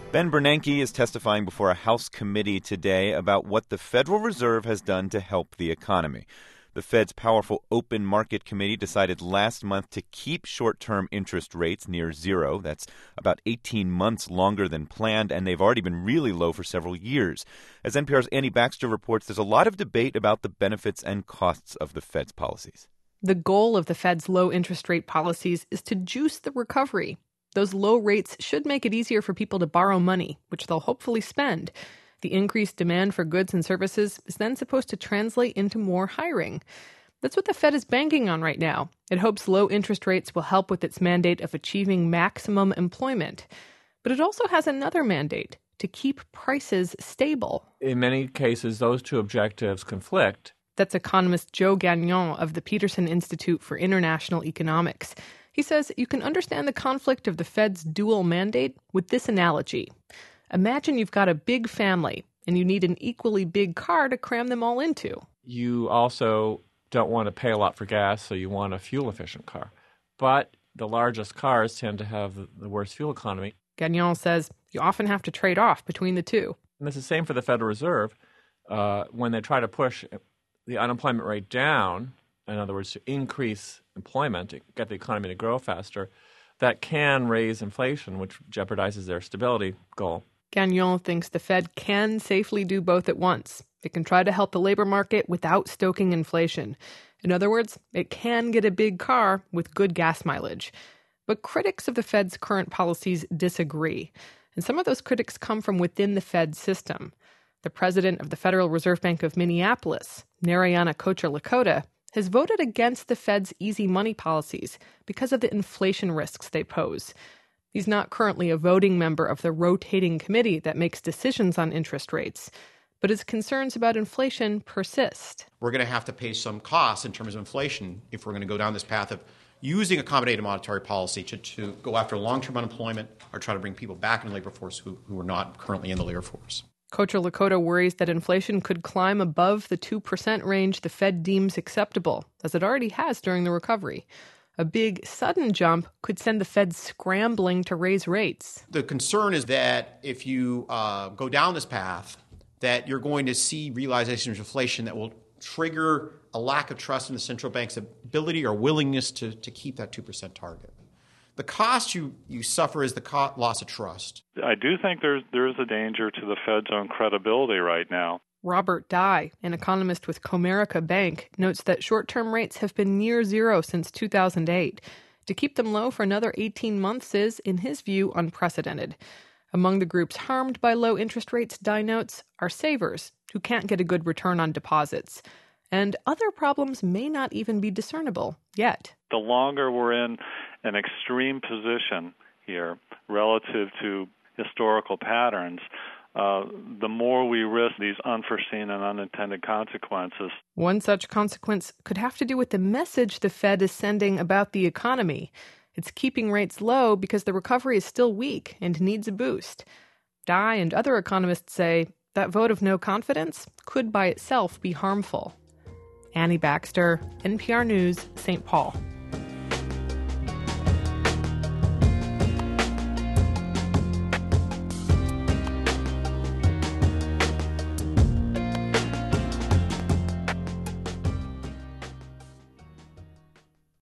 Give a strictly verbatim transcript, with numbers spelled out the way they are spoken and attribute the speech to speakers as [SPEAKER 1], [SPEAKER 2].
[SPEAKER 1] Ben Bernanke is testifying before a House committee today about what the Federal Reserve has done to help the economy. The Fed's powerful Open Market Committee decided last month to keep short-term interest rates near zero. That's about eighteen months longer than planned, and they've already been really low for several years. As N P R's Annie Baxter reports, there's a lot of debate about the benefits and costs of the Fed's policies.
[SPEAKER 2] The goal of the Fed's low interest rate policies is to juice the recovery. Those low rates should make it easier for people to borrow money, which they'll hopefully spend. The increased demand for goods and services is then supposed to translate into more hiring. That's what the Fed is banking on right now. It hopes low interest rates will help with its mandate of achieving maximum employment. But it also has another mandate, to keep prices stable.
[SPEAKER 3] In many cases, those two objectives conflict.
[SPEAKER 2] That's economist Joe Gagnon of the Peterson Institute for International Economics. He says you can understand the conflict of the Fed's dual mandate with this analogy. Imagine you've got a big family and you need an equally big car to cram them all into.
[SPEAKER 3] You also don't want to pay a lot for gas, so you want a fuel-efficient car. But the largest cars tend to have the worst fuel economy.
[SPEAKER 2] Gagnon says you often have to trade off between the two.
[SPEAKER 3] And it's the same for the Federal Reserve. Uh, when they try to push the unemployment rate down, in other words, to increase employment, to get the economy to grow faster, that can raise inflation, which jeopardizes their stability goal.
[SPEAKER 2] Gagnon thinks the Fed can safely do both at once. It can try to help the labor market without stoking inflation. In other words, it can get a big car with good gas mileage. But critics of the Fed's current policies disagree. And some of those critics come from within the Fed system. The president of the Federal Reserve Bank of Minneapolis, Narayana Kocherlakota, has voted against the Fed's easy money policies because of the inflation risks they pose. He's not currently a voting member of the rotating committee that makes decisions on interest rates, but his concerns about inflation persist.
[SPEAKER 4] We're going to have to pay some costs in terms of inflation if we're going to go down this path of using accommodative monetary policy to, to go after long-term unemployment or try to bring people back in the labor force who, who are not currently in the labor force.
[SPEAKER 2] Kocherlakota worries that inflation could climb above the two percent range the Fed deems acceptable, as it already has during the recovery. A big, sudden jump could send the Fed scrambling to raise rates.
[SPEAKER 4] The concern is that if you uh, go down this path, that you're going to see realization of inflation that will trigger a lack of trust in the central bank's ability or willingness to, to keep that two percent target. The cost you, you suffer is the co- loss of trust.
[SPEAKER 5] I do think there's, there is a danger to the Fed's own credibility right now.
[SPEAKER 2] Robert Dye, an economist with Comerica Bank, notes that short-term rates have been near zero since two thousand eight. To keep them low for another eighteen months is, in his view, unprecedented. Among the groups harmed by low interest rates, Dye notes, are savers who can't get a good return on deposits. And other problems may not even be discernible yet.
[SPEAKER 5] The longer we're in an extreme position here relative to historical patterns, uh, the more we risk these unforeseen and unintended consequences.
[SPEAKER 2] One such consequence could have to do with the message the Fed is sending about the economy. It's keeping rates low because the recovery is still weak and needs a boost. Dye and other economists say that vote of no confidence could by itself be harmful. Annie Baxter, N P R News, Saint Paul.